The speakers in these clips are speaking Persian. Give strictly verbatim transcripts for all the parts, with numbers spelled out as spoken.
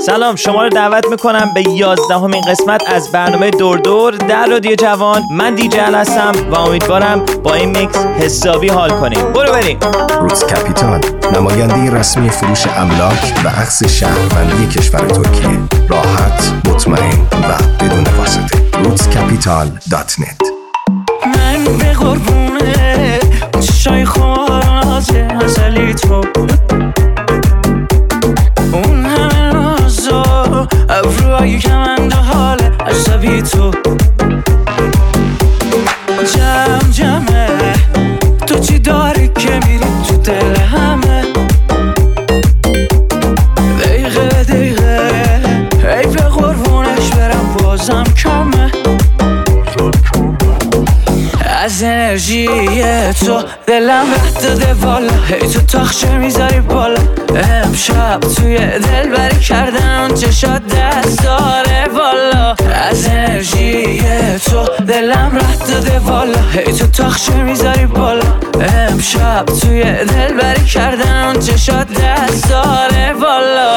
سلام، شما رو دعوت میکنم به یازدهمین قسمت از برنامه دور دور در رادیو جوان. من دیجی ال هستم و امیدوارم با این میکس حسابی حال کنیم. برو بریم. روتس کپیتال، نماینده رسمی فروش املاک و اخذ شهروندی کشور ترکیه. راحت، مطمئن و بدون واسطه. روتس کپیتال دات نت. من به قربونه چشای خوازه ازلی تو، اون همه نازا ابروهای کمنده حال عصبی تو، جمع جمعه تو چی داری که میری تو دل همه، دقیقه دقیقه ای به قربونش برم بازم کمه، از انرژی تو دلم رد داده والا، هی تو تاخچه میذاری بالا، امشب توی دل بری کردم چشات دست داره والا، از انرژی تو دلم رد داده والا، هی تو تاخچه میذاری بالا، امشب توی دل بری کردم چشات دست داره والا.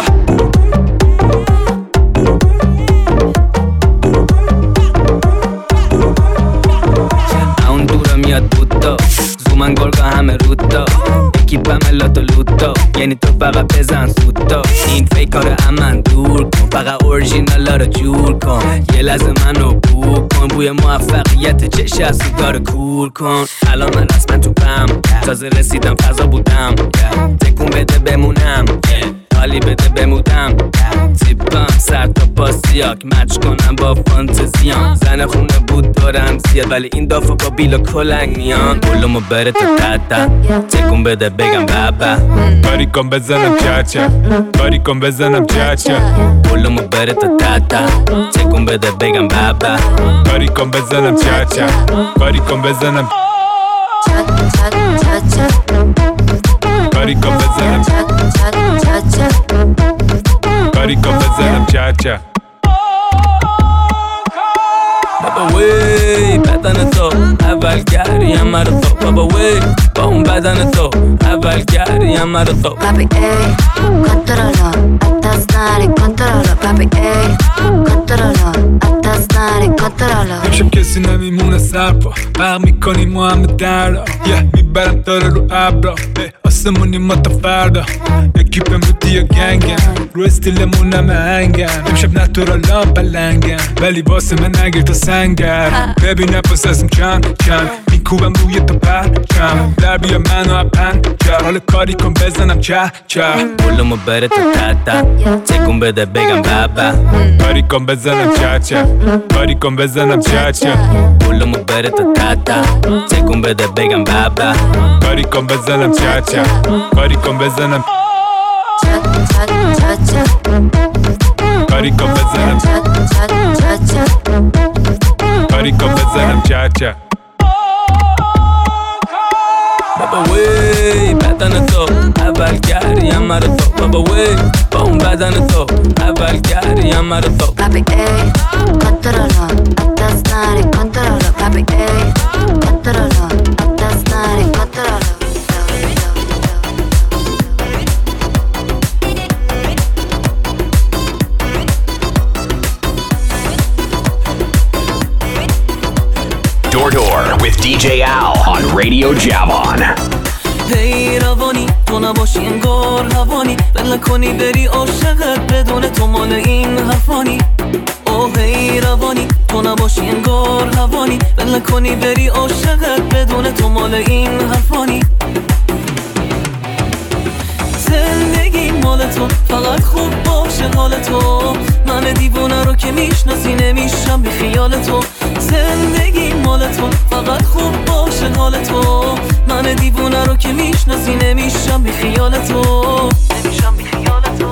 زومن گرگا همه رودا یکی پملات و لوتا، یعنی تو فقط بزن سوتا، این فیکار امن دور کن، فقط اورژینالا رو جور کن، یه لحظه منو بو کن، بوی موفقیت چش از سیگار کور کن، الان من رسما تو پم، تازه رسیدم فضا بودم، تکون بده بمونم، حالی بده بمودم، تیپم سر تا پاسیاک مچ کنم با فانتزیام، زن خونه بود دارم زیاد ولی این دافا با بیلا کلنگ میان، بولمو بره تا تتا، تکون بده بگم بابا، باری کن بزنم چاچا، باری کن بزنم چاچا، بولمو بره تا تتا، تکون بده بگم بابا، باری کن بزنم چاچا، باری کن بزنم باری کن بزنم باری کن بزنم چاچا. بابا وی بدن تو اول گریم مرا تو، بابا وی با اون بدن تو اول گریم مرا تو، papi ey controlo hasta stare controlo papi ey controlo hasta stare controlo. امشب کسی نمیمونه سرپا، برق میکنیم ما همه دردا، یه میبرم داره رو ابرا، آسمونی ما تا فردا، اکیپم رو دیا گنگن، رو استیلمون همه هنگن، امشب نتورالان بلنگن ولی واسه من نگیر تا سنگر، ببین نفس ازم چند چند میکوبم روی تو پرچم، در بیا منو اپن چه حال کاری کن بزنم چه چه، بولمو بره تا تتا، تکون بده بگم بابا، باری کن بزنم چه چه، باری کن بزنم چه چه، بولمو بره تا تتا، تکون بده بگم بابا، باری کن بزنم چه چه، باری کن بزنم باری کن بزنم باری کن بزنم چه چه. بابا وی بدن تو اول گریم مرا تو، بابا وی با اون بدن تو اول گریم مرا تو، papi ey controlo hasta stare controlo papi ey controlo hasta stare controlo. Door Door with دی جی Al on Radio Javon. هی روانی تو نباشی انگار هوانی، بل کنی بری عاشقت بدون تو مال این حرفانی، اوه هی روانی تو نباشی انگار هوانی، بل کنی بری عاشقت بدون تو مال این حرفانی، زندگی مال تو فقط خوب باشه حال تو، من دیوونه رو که میشناسی نمیشم بی خیال تو، زندگی مال تو فقط خوب باشه حال تو، من دیوونه رو که میشناسی نمیشم بی خیال تو، نمیشم بی خیال تو.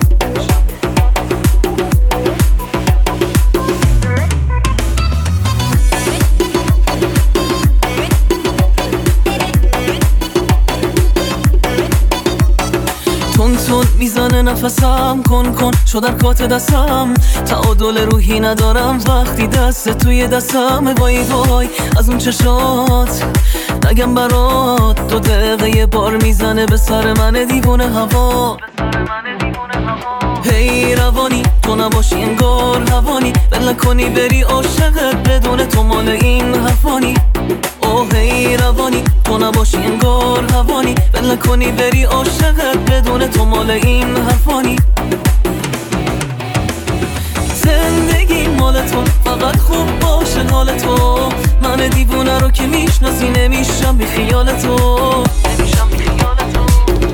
تون تون میزنه نفسم، کن کن شو در کات دستم، تعادل روحی ندارم وقتی دست توی دستم، وای وای از اون چشات نگم برات، دو دقیقه یه بار میزنه به سر من دیوونه هوا، هی روانی تو نباشی انگار هوانی بل کنی بری عاشقت بدون تو مال این حرفانی. اوه هی روانی تو نباشی انگار هوانی بل کنی بری عاشقت بدون تو مال این حرفانی. زندگی مال تو فقط خوب باشه حال تو، من دیوونه رو که میشناسی نمیشم بی خیال تو، نمیشم بی خیال تو.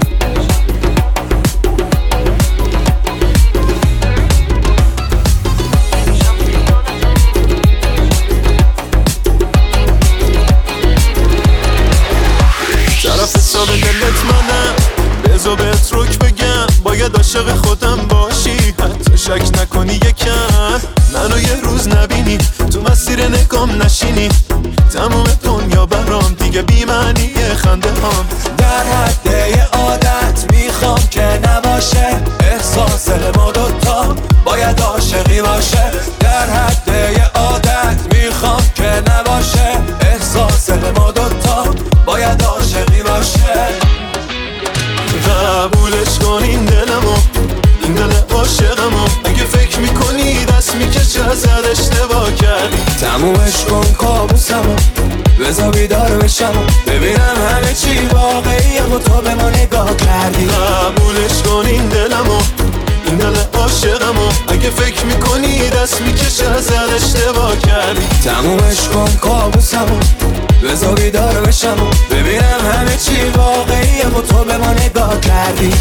طرف حساب دلت منم، بذار بهت رک بگم باید عاشق خودم باشی، حتی شک نکنی یکم منو یه روز نبینی تو مسیر نگام نشینی، تمام دنیا برام دیگه بی معنیه خنده هام. در حد یه عادت میخوام که نباشه، احساس ما دوتا باید عاشقی باشه. در حد یه عادت میخوام که نباشه، احساس ما دوتا باید عاشقی باشه. قبولش کن این دلمو، این دل عاشقمو، اگه فکر میکنی دست میکشه ازت اشتباه کردی. تمومش کن کابوسمو، بذار بیدار بشم ببینم همه چی واقعیه و تو به ما نگاه کردی. قبولش کن این دلمو، این دل عاشقمو، اگه فکر میکنی دست میکشه ازت اشتباه کردی. تمومش کن کابوسمو، بذار بیدار بشم ببینم همه چی واقعیه و تو به ما نگاه کردی.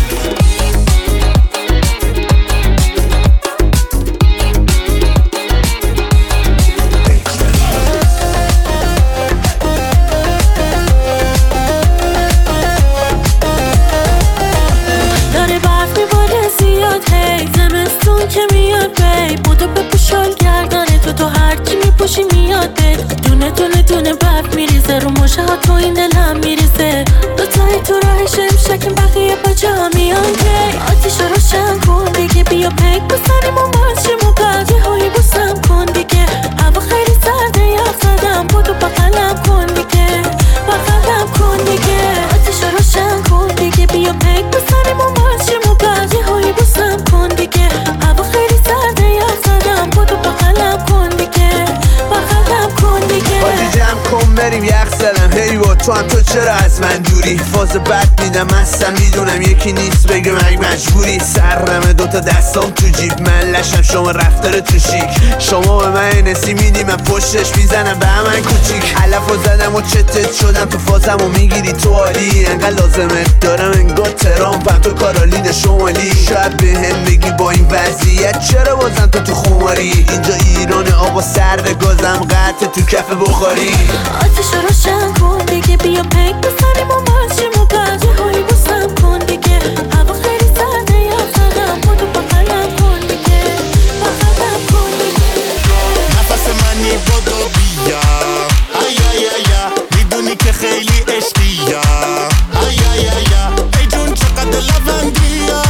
داره برف میباره زیاد، هی زمستون که میاد بی بودو بپوشال گردنه تو، تو هرچی میپوشی میاد بی دونه دونه دونه برف میریزه رو مشه ها، تو این دلم میریزه دوتایی تو راهش امشکیم بقیه با جا میان کی. آتیش رو روشن کن دیگه، بیا پیک بسنیم و ماشیم و بقیه هایی بوسم کن دیگه. هوا خیلی سرده یخ زدم، بودو بغلم کن دیگه، بغلم کن دیگه. آتیش رو روشن کن دیگه، بیا پیک بسنیم و ماشیم و بقیه هایی بوسم کن دیگه. هوا خیلی سرده یخ زدم، بودو بغلم کن دیگه، بغلم کن دیگه. بازی جمع کن بریم یخ زدم، هی با تو هم تو چرا از من دوری؟ فاز بد میدم هستم میدونم یکی نیست بگم اگه مجبوری. سرمه دوتا دستام تو جیب من لشم، شما رفتار تو شیک، شما به من نسی میدی من پشتش میزنم به همن کوچیک. علف و زدم و چتت شدم تو فازم و میگیری تو عالی، انقدر لازمت دارم انگار ترامپم تو کارولین شمالی. شاید به هم بگی با این وضعیت چرا بازم تو تو خماری؟ اینجا ایران آقا سرد گازم قطع تو کف بخاری. آتیش رو روشن کن دیگه، بیا پیک بسنیم و ماشیم و بقیه هایی بوسم کن دیگه. هوا خیلی سرده یخ زدم، بودو بغلم کن دیگه، بغلم کن دیگه. نفس منی بودو بیا، ای ای ای میدونی که خیلی عشقیه، ای ای ای ای جون چقدر لبندیه،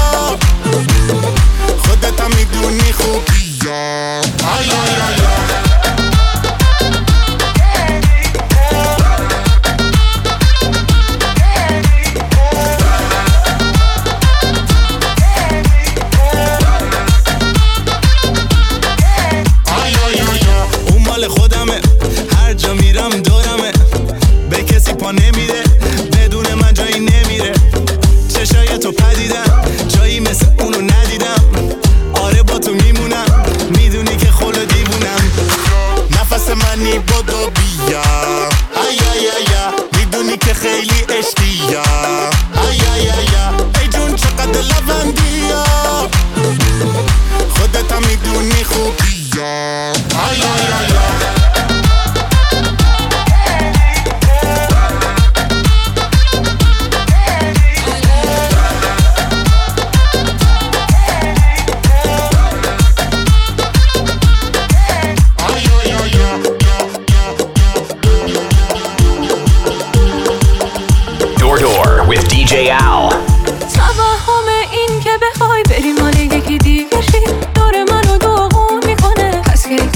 خودت هم میدونی خوبیه، ای ای ای خودمه، هر جا میرم دورمه، به کسی پا نمیده بدون من جایی نمیره. چشای تو پدیدم جایی مثل اونو ندیدم، آره با تو میمونم میدونی که خلو دیوونم. نفس منی بودو بیا، ای ای ای میدونی که خیلی عشقیه، ای ای ای ای جون چقدر لبندیه، خودت هم میدونی خوبیه، ای ای ای with دی جی Al. توهم این که بخوای بری مال یکی دیگری دور منو داغون میکنه، پس که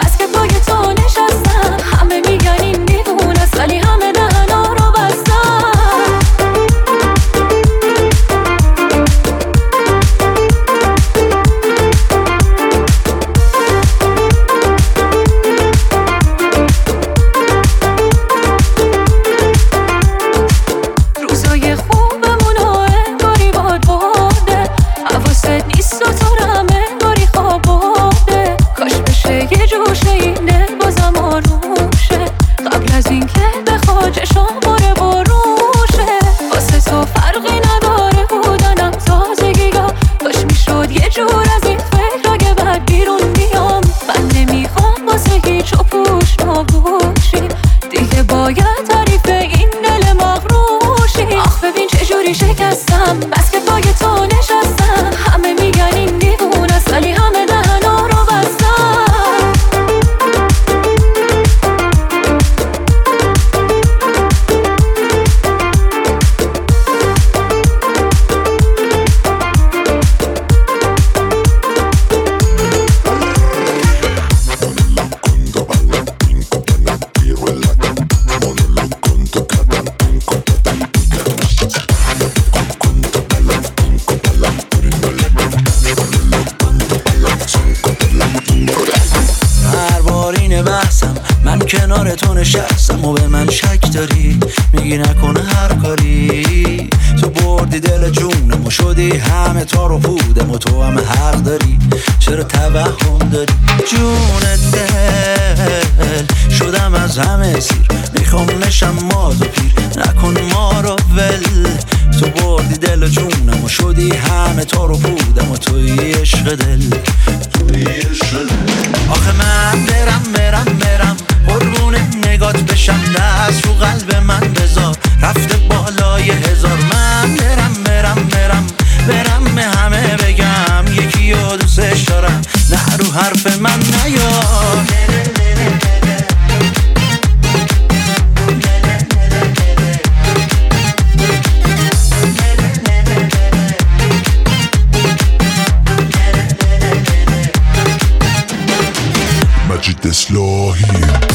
بس که پای تو نشستم. همه میگن این دیوونه است ولی همه دهنا رو بستم. روزای خوبمون رو انگاری باد برده، حواست نیست و تو رو هم انگاری خواب برده. کاش بشه یه جوشه این دل بازم آروشه، قبل از این که بخواد چشم باره بروشه. واسه تو فرقی نداره بودنم تازگی ها، کاش میشد یه جور از این فکر که بعد بیرون بیام. من نمیخوام واسه هیچ و پوش نباشی دیگه، باید تعریف این دل مغروشی. آخ ببین چجوری شکستم، بس که پای تو نشستم. همه میگن این دیوونه است ولی همه دهنا رو بستم. من کنار تو نشستم و به من شک داری، میگی نکنه هر کاری. تو بردی دل جونم و شدی همه تار و پودم و تو هم حق داری. چرا توهم داری جون دل؟ شدم از همه سیر، میخوام نشم ماد و پیر، نکن ما رو ول. تو بردی دل جونم و شدی همه تار و پودم و توی عشق دل. آخه من برم برم برم قربون نگات بشم، دست رو قلب من بذار رفته بالای هزار. من برم برم برم برم به همه بگم یکی رو دوستش دارم، نه رو حرف من نیار. مجید اصلاحی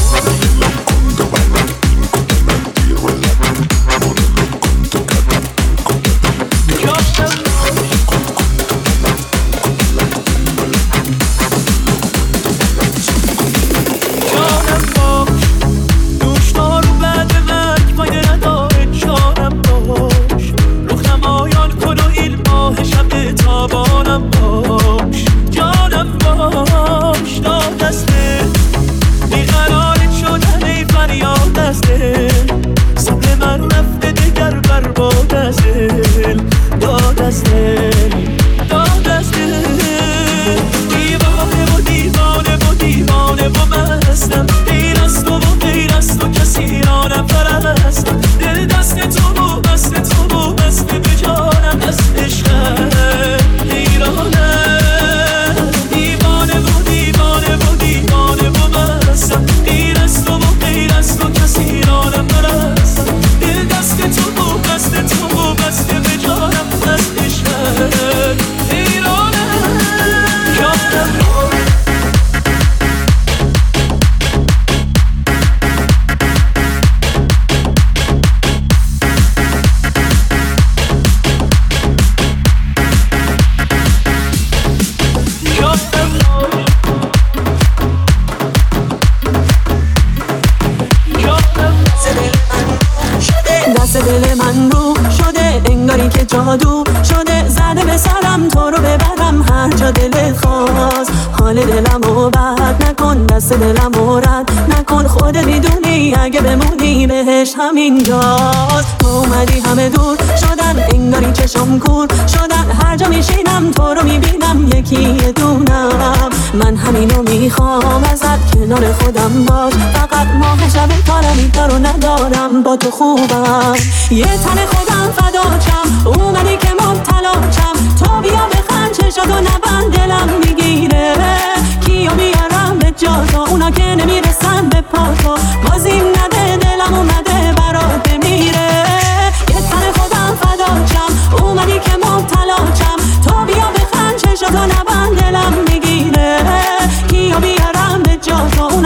جادو شده زده به سرم تو رو ببرم هر جا دلت خواست. حال دلمو بد نکن، دست دلمو رد نکن، خودت میدونی اگه بمونی بهش همینجاست. تو اومدی همه دور شدن انگاری چشم کور شدن، هر جا میشینم تو رو میبینم یکی دونم. من همینو میخوام ازت کنار خودم باش، فقط ماه شب کارمی تا رو ندارم با تو خوبم. یه تن خودم فداچم اومدی که مبتلاچم، تو بیا بخند چشاتو نبند دلم میگیره. کیو بیارم به جا تو اونا که نمیرسن به پا تو، بازیم نده دلم اومده برات بمیره. یه تن خودم فداچم اومدی که مبتلاچم، تو بیا بخند چشاتو نبند دلم میگیره. کیو بیارم به جا تو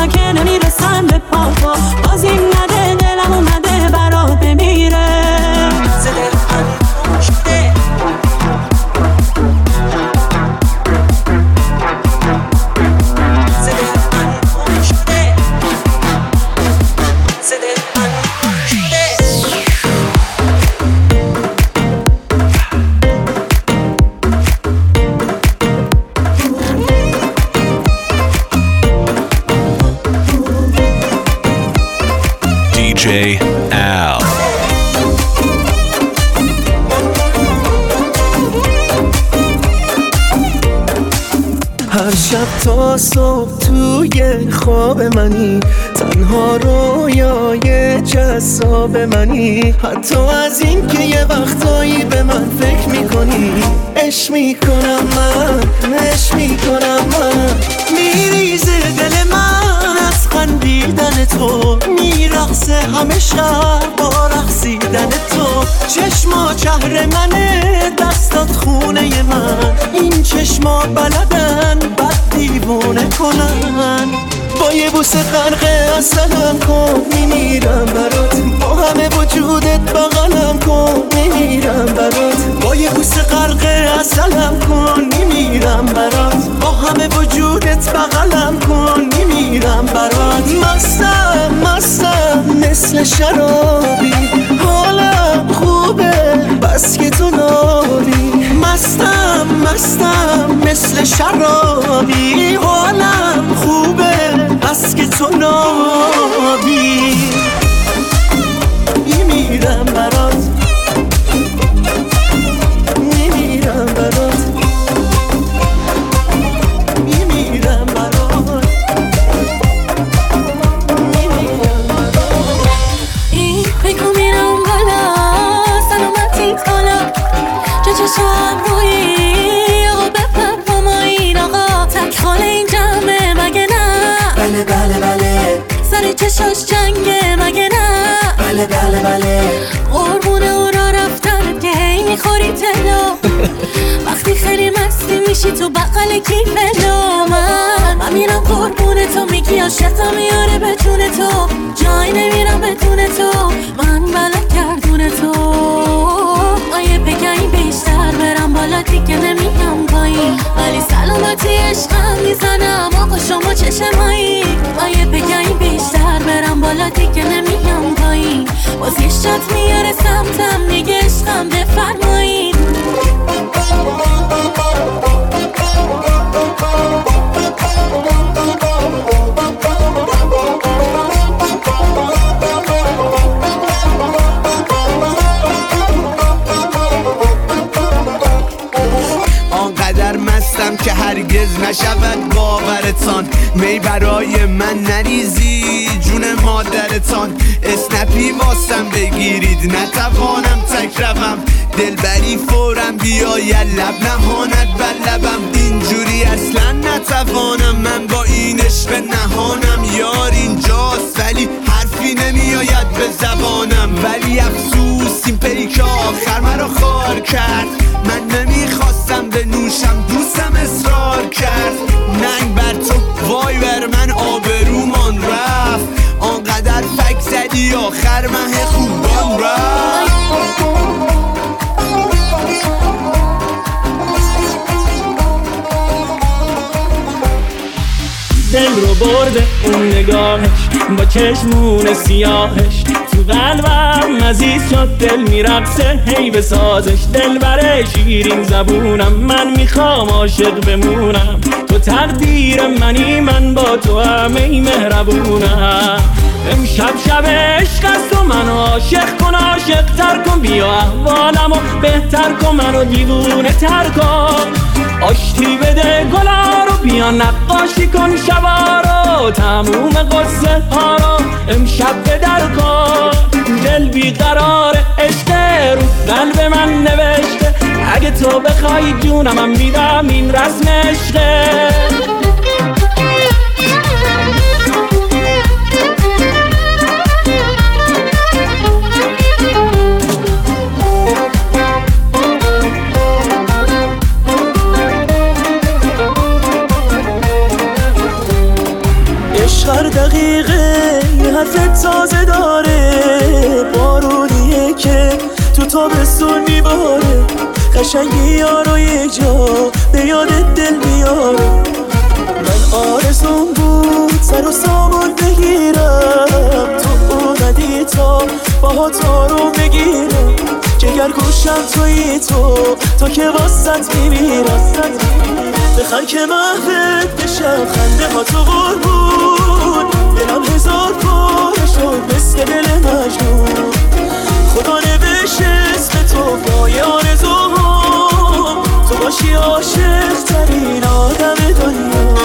من که نمیرسم به پاپا باز این نده دلم اومده برات بمیره زده من شده دی جی Al. هر شب تا صبح توی خواب منی تنها رویای جذاب منی حتی از این که یه وقتایی به من فکر میکنی عشق میکنم من عشق میکنم من میریزه دل من از خندیدن تو میرقصه همه شب با رقصیدن تو چشما چهر منه دستات خونه من این چشما بلدن بد دیوونه کنن با یه بوسه غرق اصلم کن میمیرم برات با همه وجودت بغلم کن میمیرم برات با یه بوسه غرق اصلم کن میمیرم برات با همه وجودت بغلم کن میمیرم برات مستم مستم مثل شرابی حالم خوبه بس که تو نابی مستم مستم مثل شرابی حالم خوبه بس که تو نابی میمیرم برات میمیرم برات میمیرم برات میمیرم برات این بگو میرم بالا سلامتی کالا جا چشم روی آقا بپر با ما این آقا تک خاله این جمعه مگه نه بله بله بله سر چشاش جنگه مگه نه بله بله بله قربونه او را رفتن که هی میخوری تلو وقتی خیلی مستی میشی تو بقل کیفلو من من میرم قربونه تو میگی عاشقم میاره به جون تو جای نمیرم بدون تو من بلد گردون تو آیه بگم بیشتر برم بالا دیگه نمیگم پایین ولی سلامتی عشقم میزنم آقا شما چشمایی آیه بگم بیشتر برم بالا دیگه نمیگم پایین باز یه شات میاره سمتم میگه عشقم بفرمایید آنقدر مستم که هرگز نشود باورتان می برای من نریزی جون مادرتان اسنپی واسم بگیرید نتوانم تک روم دلبری فورم بیاید لب نهاند بر لبم اینجوری اصلا نتوانم من با این عشق نهانم یار اینجاست ولی حرفی نمیآید به زبانم ولی افسوس این پیک آخر مرا خار کرد من نمیخواستم بنوشم دوستم اصرار کرد ننگ بر تو وای بر من آبرومان رفت آنقدر فک زدی آخر مه خوبان رفت دل رو برده اون نگاهش با چشمون سیاهش تو قلبم عزیز شد دل میرقصه هی بسازش دل بره شیرین زبونم من میخوام عاشق بمونم تو تقدیر منی من با تو همه مهربونم امشب شب عشق است و منو عاشق کن عاشق تر کن بیا احوالمو بهتر کن منو دیوونه تر کن آشتی بده گلا رو بیا نقاشی کن شبا رو تموم قصه ها رو امشب به در کن دل بیقرار عشق رو قلب من نوشته اگه تو بخوای جونم من میدم این رسم عشقه عشق دقیقه یه حرف تازه داره، بارونیه که تو تابستون میباره، قشنگی یارو یک جا به یادت دل میاره. من آرزون بود سر و سامان بگیرم، تو اومدی تا باهات آروم بگیرم، جگر گوشم توی تو تو که واسط میمیرم. بخن که محبت بشم خنده ها تو قربون، دلم هزار پاره شد مثل دل مجنون، خدا نوشت اسم تو پای آرزوام، تو باشی عاشق ترین آدم دنیا.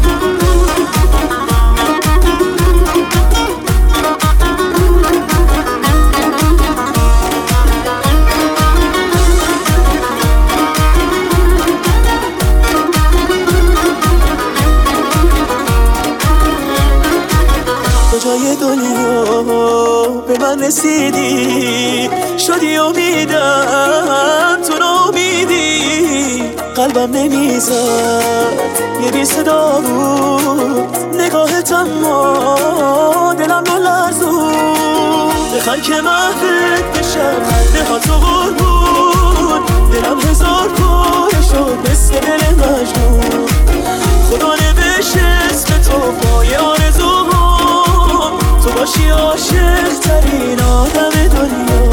کجای دنیا به من رسیدی، شدی امیدم تو نامیدی، قلبم نمیزد یه بی صدا بود نگاهت، اما دلم نلرزون. بخن که محبت بشم خنده ها تو قربون، دلم هزار پاره شد مثل دل مجنون، خدا نوشت اسم تو پای آرزوام، تو باشی عاشق ترین آدم دنیا.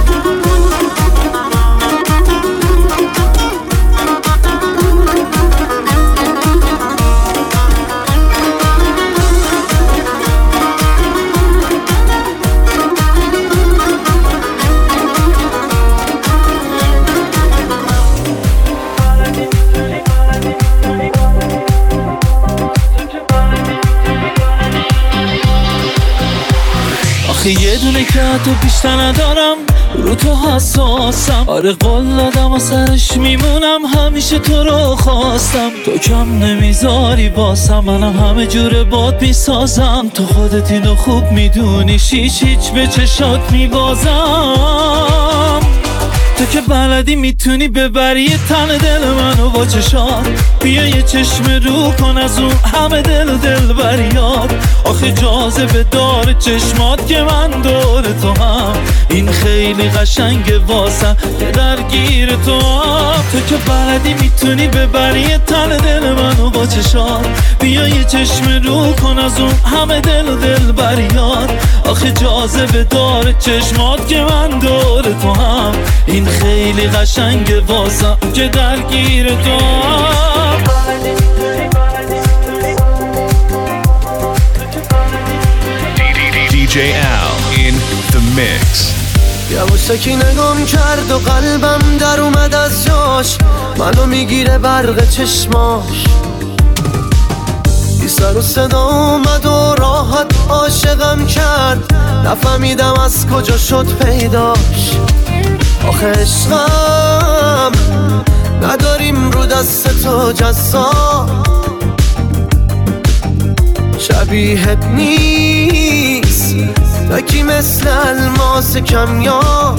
یه دونه که تو بیشتر ندارم، رو تو حساسم، آره قول دادم و سرش میمونم، همیشه تو رو خواستم، تو کم نمیذاری باسم، منم همه جور باد میسازم، تو خودت اینو خوب میدونی، هیچ هیچ به چشات میبازم، تو که بلدی میتونی ببری یه تن دل منو با چشات، بیا یه چشم رو کن از اون همه دل و دل بریاد، آخه جاذبه داره چشمات که من دور تو هم، این خیلی قشنگه واسم که درگیر تو هم، تو که بلدی میتونی ببری یه تن دل منو با چشات، بیا یه چشم رو کن از اون همه دل و دل بریاد، آخه جاذبه داره چشمات که من دور تو هم، این خیلی قشنگه واسم که درگیر تو هم. دی جی Al in the mix. یواشکی نگام کرد و قلبم در اومد از جاش، منو میگیره برق چشماش، بی سر و صدا اومد و راحت عاشقم کرد، نفهمیدم از کجا شد پیداش، آخه عشقم نداریم رو دست تو جزا، شبیهت نیست تکی مثل الماس کمیاب،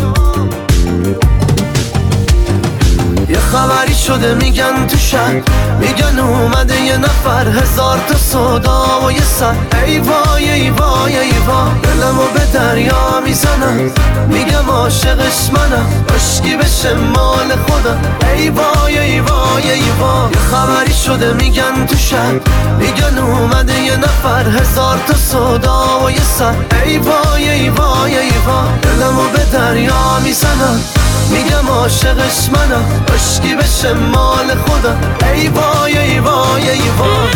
یه خبری شده میگن تو شهر، میگن اومده یه نفر، هزار تا صدا و یه سر، ای وای ای وای ای وای، دلمو به دریا میزنم، میگم عاشقش منم، عشقی بشه مال خودم، ای وای ای وای ای وای، یه خبری شده میگن تو شهر، میگن اومده یه نفر، هزار تا صدا و یه سر، ای وای ای وای ای وای، دلمو به دریا میزنم، میگم عاشقش منم، عشقی بشه مال خودم، ای وای ای وای ای وای.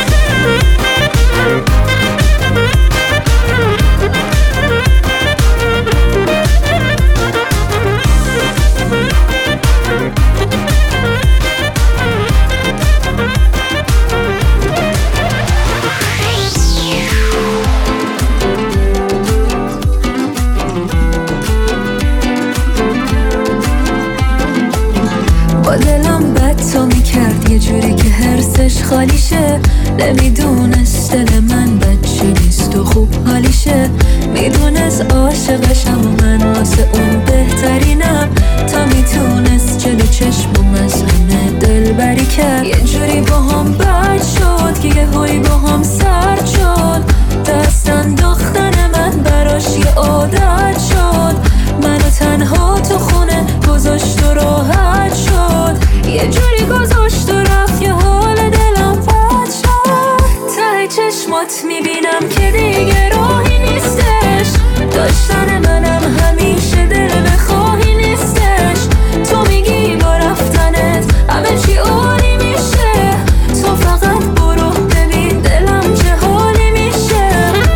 با دلم بد تو میکرد یه جوری که هرسش خالیشه، نمیدونست دل من بچی نیست و خوب حالیشه، میدونست عاشقشم و من واسه اون بهترینم، تا میتونست جلو چشمم از همه دل بری کرد، یه جوری با هم بد شد که یه هایی با هم سرد شد، چشمات میبینم که دیگه راهی نیستش، داشتن منم همیشه دل بخواهی نیستش. تو میگی با رفتنت همه چی عالی میشه، تو فقط برو ببین دلم چه حالی میشه.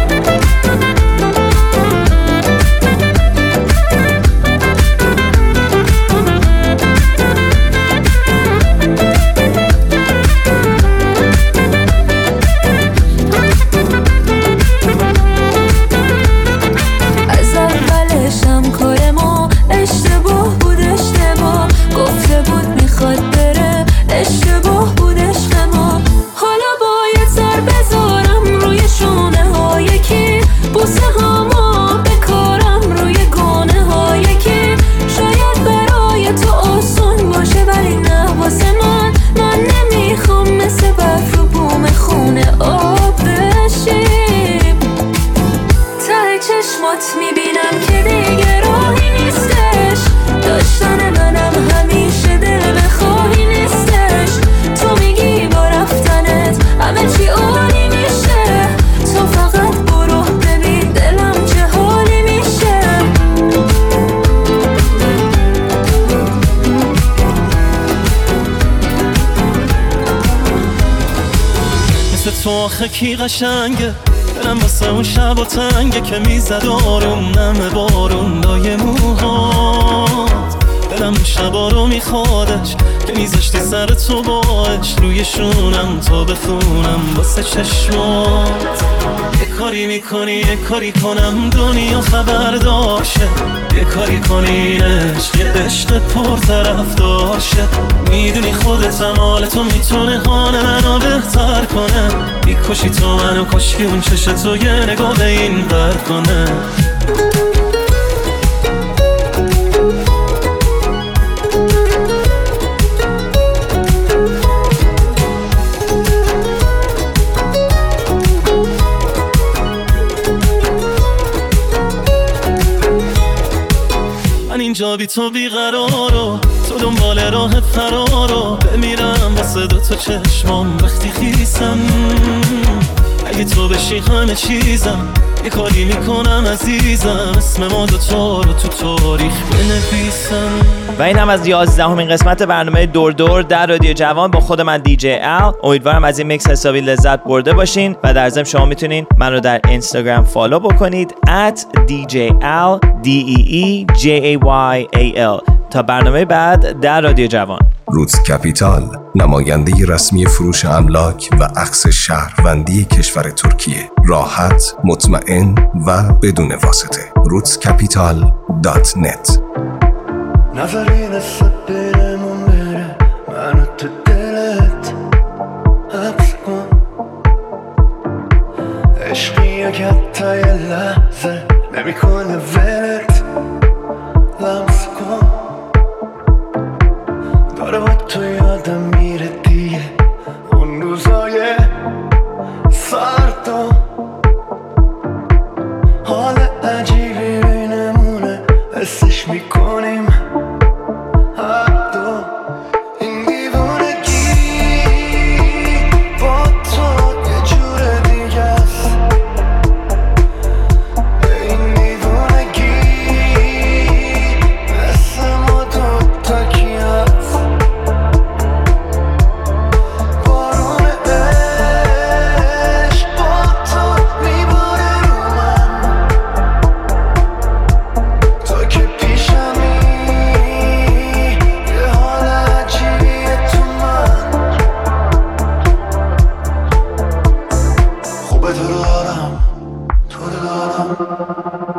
میبینم که دیگه راهی نیستش، داشتن منم همیشه دل بخواهی نیستش. تو میگی با رفتنت همه چی عالی میشه، تو فقط برو ببین دلم چه حالی میشه. مثل تو آخه کی قشنگه، دلم واسه اون شب و تنگه که میزد آروم نم بارون لای موهات. دلم اون شبا رو میخوادش که میذاشتی سر تو باش روی شونم تا بخونم واسه چشمات. یه کاری میکنی یه کاری کنم دنیا خبر داشه، یه کاری کنینش یه عشق پر طرف داشه. میدونی خودت هم حال تو میتونه حال منو بهتر کنه، میکشی تو منو کشکی اون چشه تو یه نگاه به این بر کنه. اینجا بی تو بیقرارو، تو دنبال راه فرارو، بمیرم واسه دو تا چشمام وقتی خیسم. اگه تو بشی همه چیزم، یه کاری میکنم عزیزم، اسم ما دوتا رو تو تاریخ بنویسم. و این هم از یازدهمین قسمت برنامه دور دور در رادیو جوان با خود من دی جی ال. امیدوارم از این میکس حسابی لذت برده باشین و در ضمن شما میتونین من رو در اینستاگرام فالو بکنید ات دی جی ال دی ای ای جی ای وای ای ال. تا برنامه بعد در رادیو جوان. روتس کپیتال، نماینده رسمی فروش املاک و اخذ شهروندی کشور ترکیه. راحت، مطمئن و بدون واسطه. روتس کپیتال دات نت. نظری دست برمون بره منو تو دلت حبس کن، عشقی که حتی یه لحظه نمیکنه ولت لمس کن. داره با تو یادم میره دیگه اون روزای سرد و حال عجیبی بینمونه حسش میکنیم هر دو. این دیوانگی با تو یه جور دیگه است، این دیوانگی مثل ما دوتا کی هست. بارون عشق با تو میباره رو من، تو که پیشمی یه حال عجیبیه تو من. خوبه تو رو دارم، تو رو دارم.